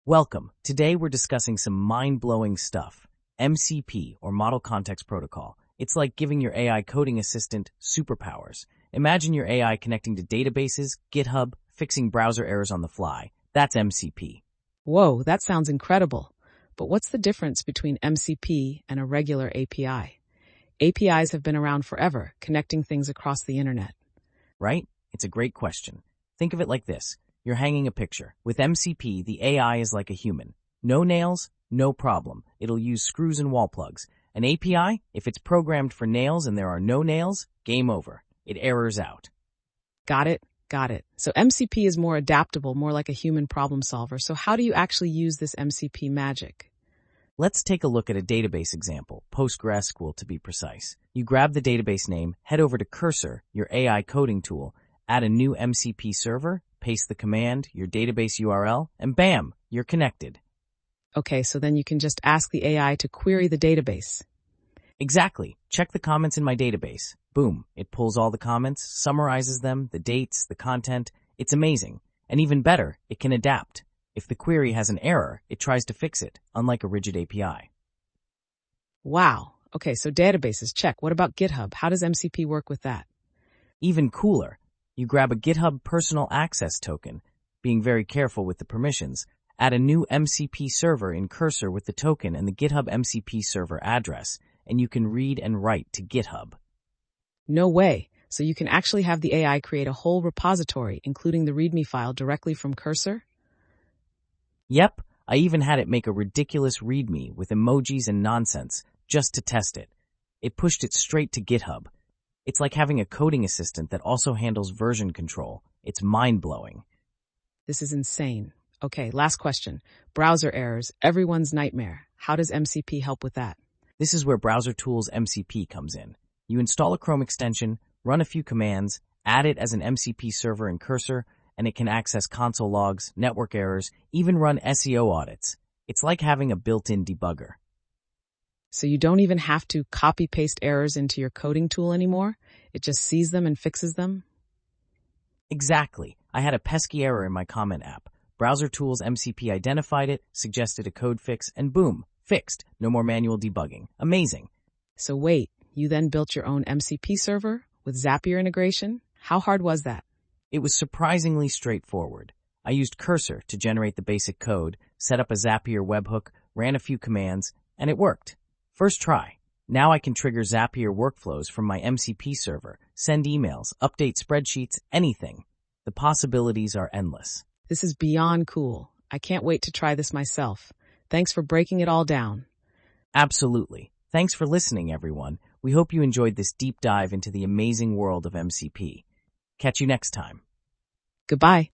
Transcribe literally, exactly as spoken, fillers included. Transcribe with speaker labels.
Speaker 1: Welcome. Today we're discussing some mind-blowing stuff. M C P, or Model Context Protocol. It's like giving your A I coding assistant superpowers. Imagine your A I connecting to databases, GitHub, fixing browser errors on the fly. That's M C P.
Speaker 2: Whoa, that sounds incredible. But what's the difference between M C P and a regular A P I? A P Is have been around forever, connecting things across the internet.
Speaker 1: Right? It's a great question. Think of it like this. You're hanging a picture. With M C P, the A I is like a human. No nails, no problem. It'll use screws and wall plugs. An A P I, if it's programmed for nails and there are no nails, game over. It errors out.
Speaker 2: Got it? Got it. So M C P is more adaptable, more like a human problem solver. So how do you actually use this M C P magic?
Speaker 1: Let's take a look at a database example, PostgreSQL to be precise. You grab the database name, head over to Cursor, your A I coding tool, add a new M C P server, paste the command, your database U R L, and bam, you're connected.
Speaker 2: Okay, so then you can just ask the A I to query the database.
Speaker 1: Exactly. Check the comments in my database. Boom. It pulls all the comments, summarizes them, the dates, the content. It's amazing. And even better, it can adapt. If the query has an error, it tries to fix it, unlike a rigid A P I.
Speaker 2: Wow. Okay, so databases, check. What about GitHub? How does M C P work with that?
Speaker 1: Even cooler. You grab a GitHub personal access token, being very careful with the permissions, add a new M C P server in Cursor with the token and the GitHub M C P server address, and you can read and write to GitHub.
Speaker 2: No way. So you can actually have the A I create a whole repository, including the README file directly from Cursor?
Speaker 1: Yep, I even had it make a ridiculous README with emojis and nonsense, just to test it. It pushed it straight to GitHub. It's like having a coding assistant that also handles version control. It's mind-blowing.
Speaker 2: This is insane. Okay, last question. Browser errors, everyone's nightmare. How does M C P help with that?
Speaker 1: This is where Browser Tools M C P comes in. You install a Chrome extension, run a few commands, add it as an M C P server in Cursor, and it can access console logs, network errors, even run S E O audits. It's like having a built-in debugger.
Speaker 2: So you don't even have to copy-paste errors into your coding tool anymore? It just sees them and fixes them?
Speaker 1: Exactly. I had a pesky error in my comment app. Browser Tools M C P identified it, suggested a code fix, and boom, fixed. No more manual debugging. Amazing.
Speaker 2: So wait, you then built your own M C P server with Zapier integration? How hard was that?
Speaker 1: It was surprisingly straightforward. I used Cursor to generate the basic code, set up a Zapier webhook, ran a few commands, and it worked. First try. Now I can trigger Zapier workflows from my M C P server, send emails, update spreadsheets, anything. The possibilities are endless.
Speaker 2: This is beyond cool. I can't wait to try this myself. Thanks for breaking it all down.
Speaker 1: Absolutely. Thanks for listening, everyone. We hope you enjoyed this deep dive into the amazing world of M C P. Catch you next time.
Speaker 2: Goodbye.